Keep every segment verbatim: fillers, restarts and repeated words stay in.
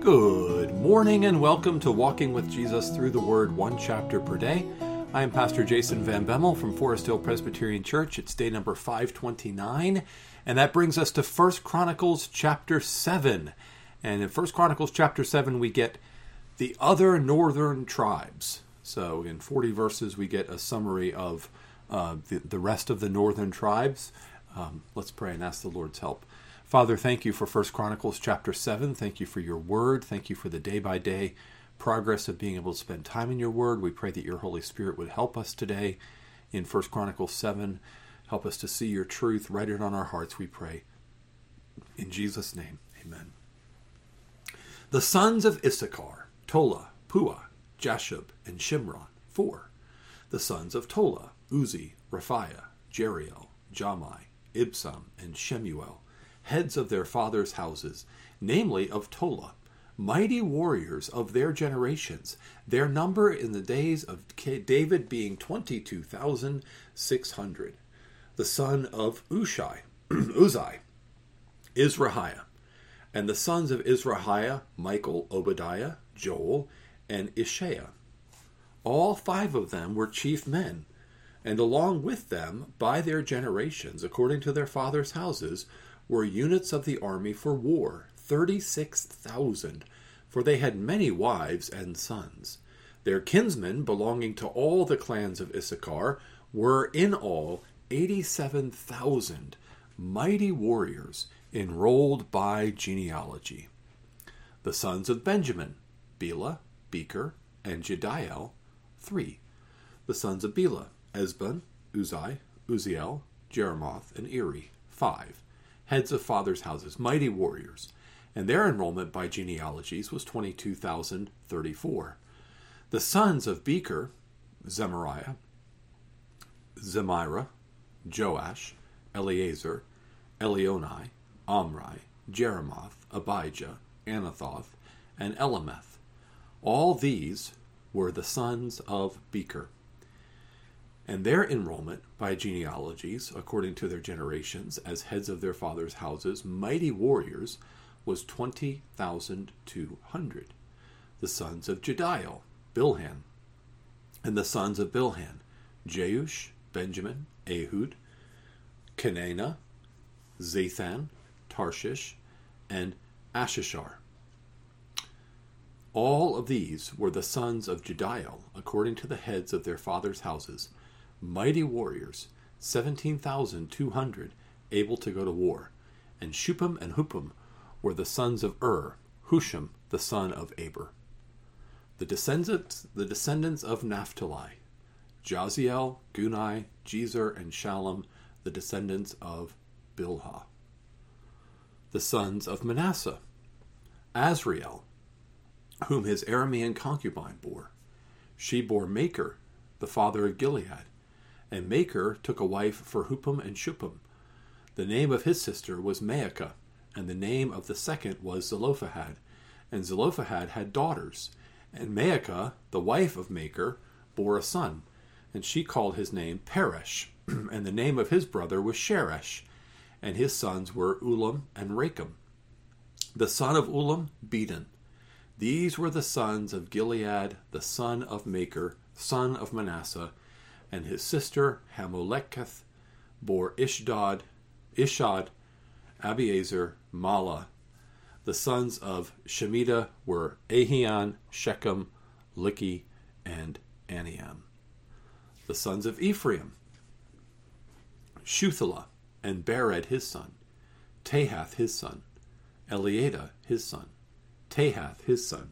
Good morning and welcome to Walking with Jesus Through the Word, one chapter per day. I am Pastor Jason Van Bemmel from Forest Hill Presbyterian Church. It's day number five twenty-nine, and that brings us to First Chronicles chapter seven. And in First Chronicles chapter seven, we get the other northern tribes. So in forty verses, we get a summary of uh, the, the rest of the northern tribes. Um, let's pray and ask the Lord's help. Father, thank you for First Chronicles chapter seven. Thank you for your word. Thank you for the day-by-day progress of being able to spend time in your word. We pray that your Holy Spirit would help us today in First Chronicles seven. Help us to see your truth, write it on our hearts, we pray. In Jesus' name, amen. The sons of Issachar, Tola, Puah, Jashub, and Shimron, four. The sons of Tola, Uzi, Raphiah, Jeriel, Jamai, Ibsam, and Shemuel, heads of their fathers' houses, namely of Tola, mighty warriors of their generations, their number in the days of David being twenty-two thousand six hundred. The son of Ushai, Uzai, Izrahiah, and the sons of Izrahiah, Michael, Obadiah, Joel, and Ishaiah. All five of them were chief men, and along with them, by their generations, according to their fathers' houses, were units of the army for war, thirty-six thousand, for they had many wives and sons. Their kinsmen, belonging to all the clans of Issachar, were in all eighty-seven thousand, mighty warriors, enrolled by genealogy. The sons of Benjamin, Bela, Becher, and Jediel, three. The sons of Bela, Esban, Uzai, Uziel, Jeremoth, and Eri, five. Heads of fathers' houses, mighty warriors, and their enrollment by genealogies was twenty-two thousand thirty-four. The sons of Becher, Zemariah, Zemira, Joash, Eleazar, Elionai, Omri, Jeremoth, Abijah, Anathoth, and Elameth. All these were the sons of Becher. And their enrollment by genealogies, according to their generations, as heads of their fathers' houses, mighty warriors, was twenty thousand two hundred. The sons of Jediel, Bilhan. And the sons of Bilhan, Jeush, Benjamin, Ehud, Kenana, Zathan, Tarshish, and Ashishar. All of these were the sons of Jediel, according to the heads of their fathers' houses, mighty warriors, seventeen thousand two hundred, able to go to war. And Shupam and Hupam were the sons of Ur, Husham the son of Aber. The descendants, the descendants of Naphtali, Jaziel, Gunai, Jezer, and Shalom, the descendants of Bilhah. The sons of Manasseh, Azriel, whom his Aramean concubine bore. She bore Maker, the father of Gilead. And Maker took a wife for Hupam and Shupam. The name of his sister was Maacah, and the name of the second was Zelophehad. And Zelophehad had daughters. And Maacah, the wife of Maker, bore a son. And she called his name Peresh. And the name of his brother was Sheresh. And his sons were Ulam and Rakem. The son of Ulam, Bedan. These were the sons of Gilead, the son of Maker, son of Manasseh. And his sister Hamoleketh bore Ishdod, Ishad, Abiezer, Mala. The sons of Shemida were Ahian, Shechem, Likhi, and Aniam. The sons of Ephraim, Shuthelah, and Bered his son, Tahath his son, Eliada his son, Tahath his son,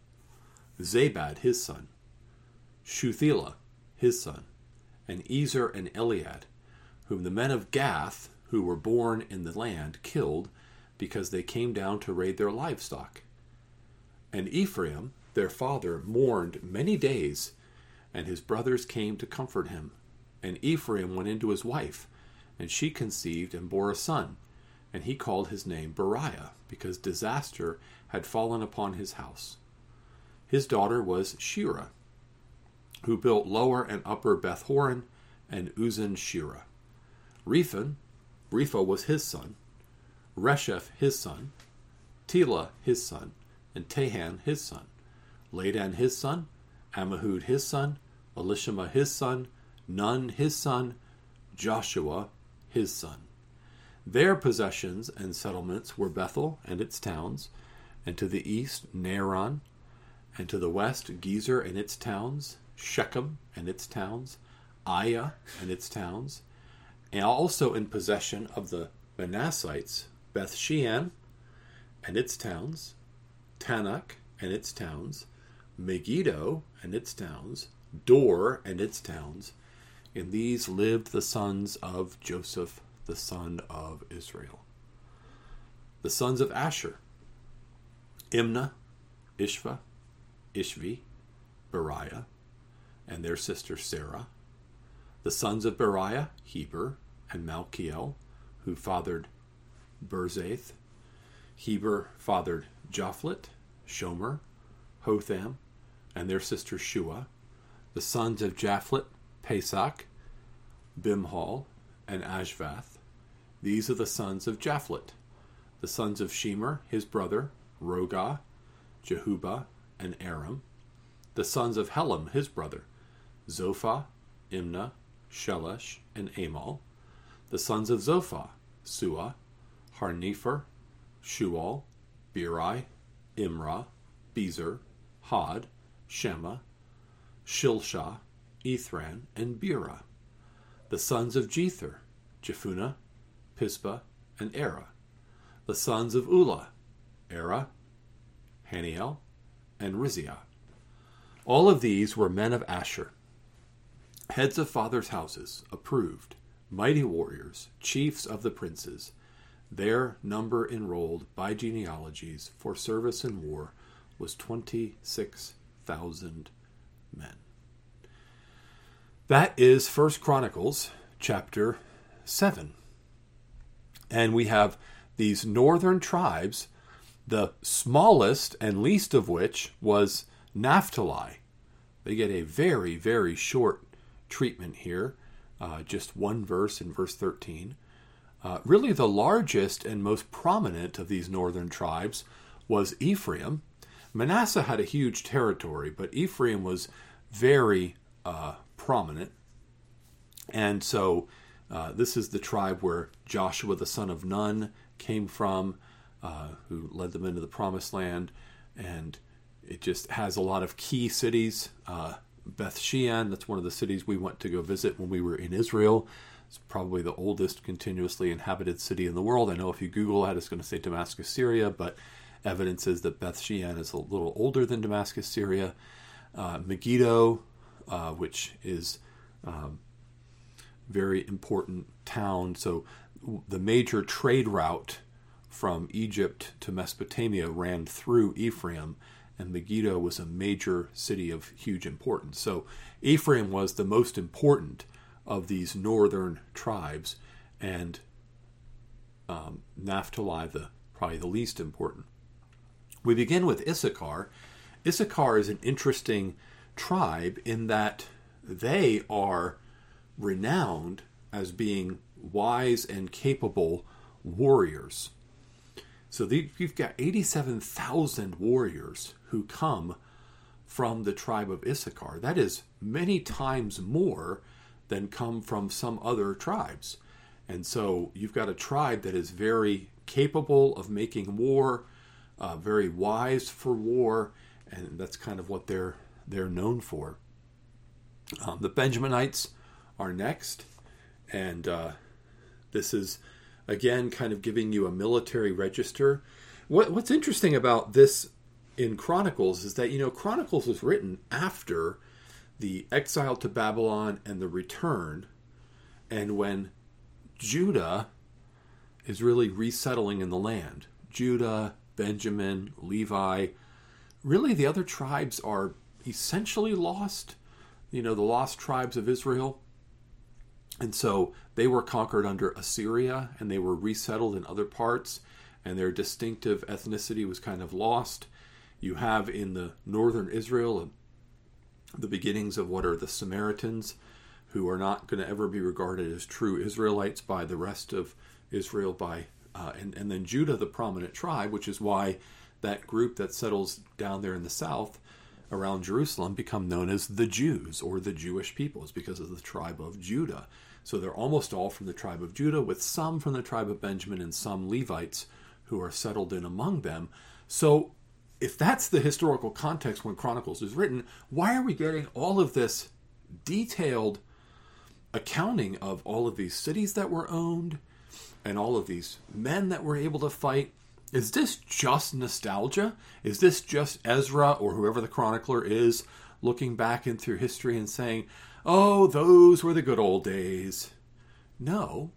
Zabad his son, Shuthelah his son, and Ezer and Eliad, whom the men of Gath, who were born in the land, killed, because they came down to raid their livestock. And Ephraim, their father, mourned many days, and his brothers came to comfort him. And Ephraim went into his wife, and she conceived and bore a son, and he called his name Beriah, because disaster had fallen upon his house. His daughter was Shira, who built Lower and Upper Beth-horon and Uzan-Shira. Rephan, Repha was his son, Resheph his son, Tela his son, and Tahan his son, Ladan his son, Ammihud his son, Elishama his son, Nun his son, Joshua his son. Their possessions and settlements were Bethel and its towns, and to the east Naaran, and to the west Gezer and its towns, Shechem and its towns, Aiah and its towns, and also in possession of the Manassites, Beth Shean and its towns, Tanakh and its towns, Megiddo and its towns, Dor and its towns. In these lived the sons of Joseph, the son of Israel. The sons of Asher: Imnah, Ishva, Ishvi, Beriah, and their sister Sarah. The sons of Beriah: Heber and Malchiel, who fathered Berzath. Heber fathered Japhlet, Shomer, Hotham, and their sister Shua. The sons of Japhlet: Pesach, Bimhal, and Ashvath. These are the sons of Japhlet. The sons of Shemer, his brother, Rogah, Jehubah, and Aram. The sons of Helam, his brother, Zophah, Imnah, Shelesh, and Amal. The sons of Zophah: Suah, Harnefer, Shual, Beri, Imrah, Bezer, Had, Shema, Shilshah, Ithran, and Bera. The sons of Jether: Jephunneh, Pisbah, and Era. The sons of Ulah: Era, Haniel, and Riziah. All of these were men of Asher, heads of fathers' houses, approved, mighty warriors, chiefs of the princes. Their number enrolled by genealogies for service in war was twenty-six thousand men. That is First Chronicles chapter seven. And we have these northern tribes, the smallest and least of which was Naphtali. They get a very, very short treatment here, uh, just one verse in verse thirteen. Uh, really the largest and most prominent of these northern tribes was Ephraim. Manasseh had a huge territory, but Ephraim was very uh, prominent. And so uh, this is the tribe where Joshua the son of Nun came from, uh, who led them into the promised land. And it just has a lot of key cities. Uh, Beth Shean, that's one of the cities we went to go visit when we were in Israel. It's probably the oldest continuously inhabited city in the world. I know if you Google that, it's going to say Damascus, Syria, but evidence is that Beth Shean is a little older than Damascus, Syria. Uh, Megiddo, uh, which is um, very important town. So the major trade route from Egypt to Mesopotamia ran through Ephraim, and Megiddo was a major city of huge importance. So Ephraim was the most important of these northern tribes, and um, Naphtali the probably the least important. We begin with Issachar. Issachar is an interesting tribe in that they are renowned as being wise and capable warriors. So the, you've got eighty-seven thousand warriors who come from the tribe of Issachar. That is many times more than come from some other tribes. And so you've got a tribe that is very capable of making war, uh, very wise for war, and that's kind of what they're they're known for. Um, the Benjaminites are next, and uh, this is, again, kind of giving you a military register. What, what's interesting about this in Chronicles is that, you know, Chronicles was written after the exile to Babylon and the return, and when Judah is really resettling in the land. Judah, Benjamin, Levi, really the other tribes are essentially lost, you know, the lost tribes of Israel. And so they were conquered under Assyria, and they were resettled in other parts, and their distinctive ethnicity was kind of lost. You have in the northern Israel the beginnings of what are the Samaritans, who are not going to ever be regarded as true Israelites by the rest of Israel, by uh, and, and then Judah, the prominent tribe, which is why that group that settles down there in the south around Jerusalem become known as the Jews, or the Jewish people. It's because of the tribe of Judah. So they're almost all from the tribe of Judah, with some from the tribe of Benjamin and some Levites who are settled in among them. So if that's the historical context when Chronicles is written, why are we getting all of this detailed accounting of all of these cities that were owned and all of these men that were able to fight? Is this just nostalgia? Is this just Ezra, or whoever the chronicler is, looking back in through history and saying, oh, those were the good old days? No.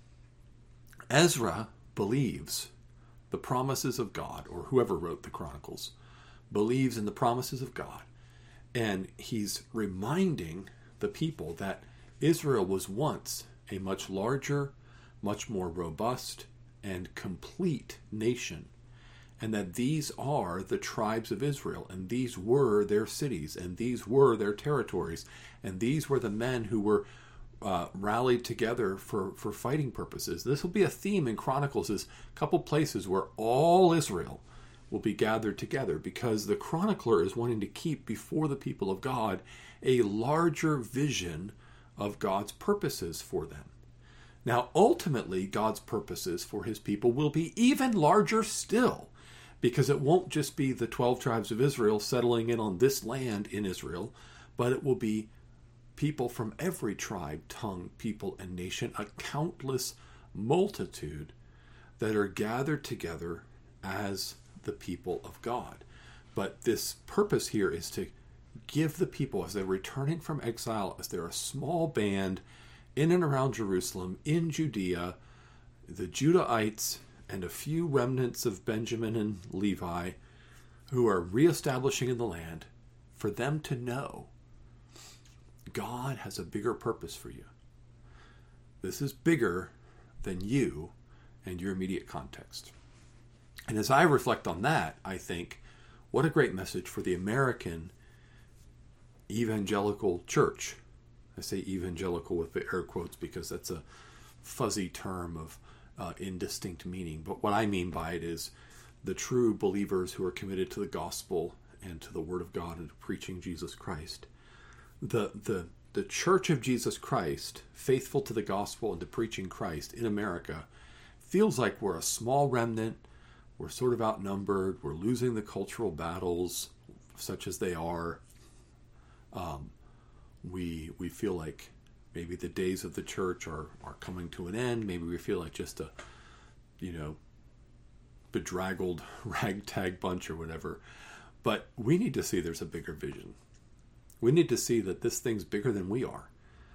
Ezra believes the promises of God, or whoever wrote the Chronicles believes in the promises of God. And he's reminding the people that Israel was once a much larger, much more robust, and complete nation. And that these are the tribes of Israel, and these were their cities, and these were their territories, and these were the men who were uh, rallied together for, for fighting purposes. This will be a theme in Chronicles, is a couple places where all Israel will be gathered together, because the chronicler is wanting to keep before the people of God a larger vision of God's purposes for them. Now, ultimately, God's purposes for his people will be even larger still, because it won't just be the twelve tribes of Israel settling in on this land in Israel, but it will be people from every tribe, tongue, people, and nation, a countless multitude that are gathered together as the people of God. But this purpose here is to give the people, as they're returning from exile, as they're a small band in and around Jerusalem, in Judea, the Judahites and a few remnants of Benjamin and Levi who are reestablishing in the land, for them to know God has a bigger purpose for you. This is bigger than you and your immediate context. And as I reflect on that, I think, what a great message for the American evangelical church. I say evangelical with the air quotes because that's a fuzzy term of uh, indistinct meaning. But what I mean by it is the true believers who are committed to the gospel and to the word of God and to preaching Jesus Christ. The, the, the church of Jesus Christ, faithful to the gospel and to preaching Christ in America, feels like we're a small remnant. We're sort of outnumbered. We're losing the cultural battles, such as they are. Um, we we feel like maybe the days of the church are, are coming to an end. Maybe we feel like just a, you know, bedraggled ragtag bunch or whatever. But we need to see there's a bigger vision. We need to see that this thing's bigger than we are.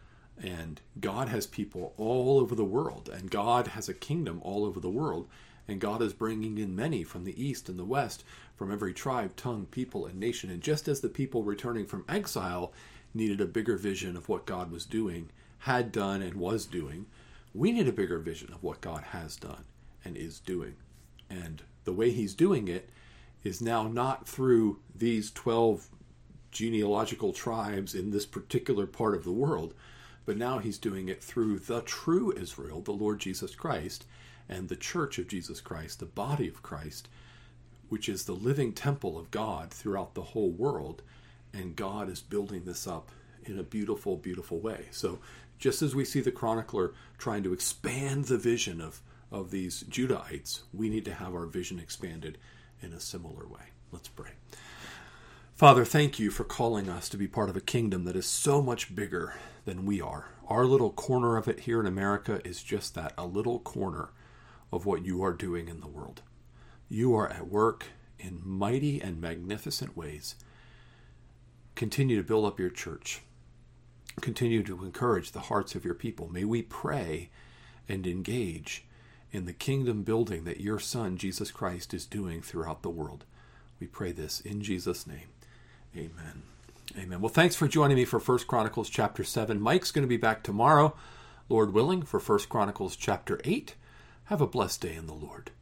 And God has people all over the world. And God has a kingdom all over the world. And God is bringing in many from the east and the west, from every tribe, tongue, people, and nation. And just as the people returning from exile needed a bigger vision of what God was doing, had done, and was doing, we need a bigger vision of what God has done and is doing. And the way he's doing it is now not through these twelve genealogical tribes in this particular part of the world, but now he's doing it through the true Israel, the Lord Jesus Christ, and the church of Jesus Christ, the body of Christ, which is the living temple of God throughout the whole world. And God is building this up in a beautiful, beautiful way. So just as we see the chronicler trying to expand the vision of, of these Judahites, we need to have our vision expanded in a similar way. Let's pray. Father, thank you for calling us to be part of a kingdom that is so much bigger than we are. Our little corner of it here in America is just that, a little corner of what you are doing in the world. You are at work in mighty and magnificent ways. Continue to build up your church. Continue to encourage the hearts of your people. May we pray and engage in the kingdom building that your Son, Jesus Christ, is doing throughout the world. We pray this in Jesus' name. Amen. Amen. Well, thanks for joining me for First Chronicles chapter seven. Mike's going to be back tomorrow, Lord willing, for First Chronicles chapter eight. Have a blessed day in the Lord.